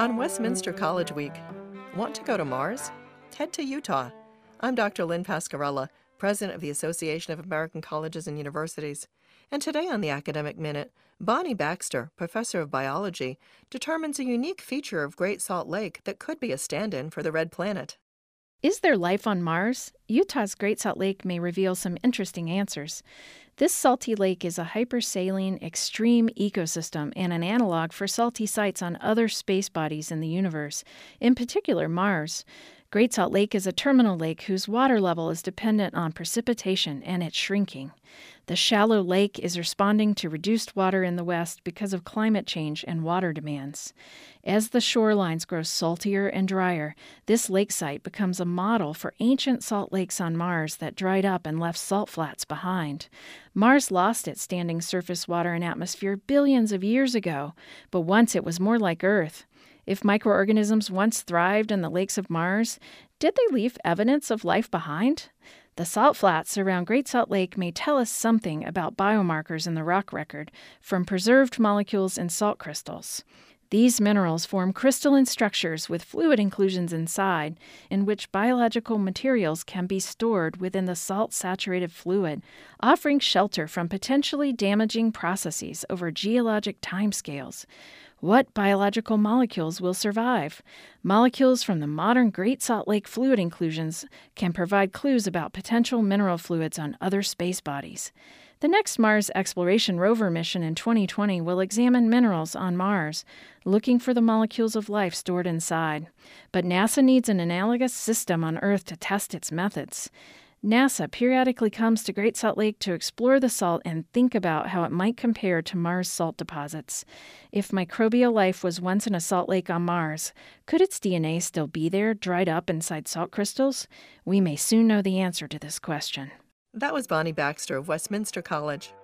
On Westminster College Week, want to go to Mars? Head to Utah. I'm Dr. Lynn Pascarella, President of the Association of American Colleges and Universities. And today on the Academic Minute, Bonnie Baxter, professor of biology, determines a unique feature of Great Salt Lake that could be a stand-in for the red planet. Is there life on Mars? Utah's Great Salt Lake may reveal some interesting answers. This salty lake is a hypersaline, extreme ecosystem and an analog for salty sites on other space bodies in the universe, in particular Mars. Great Salt Lake is a terminal lake whose water level is dependent on precipitation, and it's shrinking. The shallow lake is responding to reduced water in the west because of climate change and water demands. As the shorelines grow saltier and drier, this lake site becomes a model for ancient salt lakes on Mars that dried up and left salt flats behind. Mars lost its standing surface water and atmosphere billions of years ago, but once it was more like Earth. If microorganisms once thrived in the lakes of Mars, did they leave evidence of life behind? The salt flats around Great Salt Lake may tell us something about biomarkers in the rock record from preserved molecules in salt crystals. These minerals form crystalline structures with fluid inclusions inside, in which biological materials can be stored within the salt-saturated fluid, offering shelter from potentially damaging processes over geologic timescales. What biological molecules will survive? Molecules from the modern Great Salt Lake fluid inclusions can provide clues about potential mineral fluids on other space bodies. The next Mars Exploration Rover mission in 2020 will examine minerals on Mars, looking for the molecules of life stored inside. But NASA needs an analogous system on Earth to test its methods. NASA periodically comes to Great Salt Lake to explore the salt and think about how it might compare to Mars salt deposits. If microbial life was once in a salt lake on Mars, could its DNA still be there, dried up inside salt crystals? We may soon know the answer to this question. That was Bonnie Baxter of Westminster College.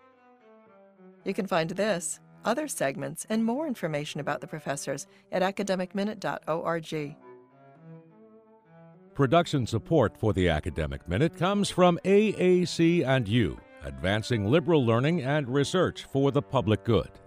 You can find this, other segments, and more information about the professors at academicminute.org. Production support for the Academic Minute comes from AAC&U, advancing liberal learning and research for the public good.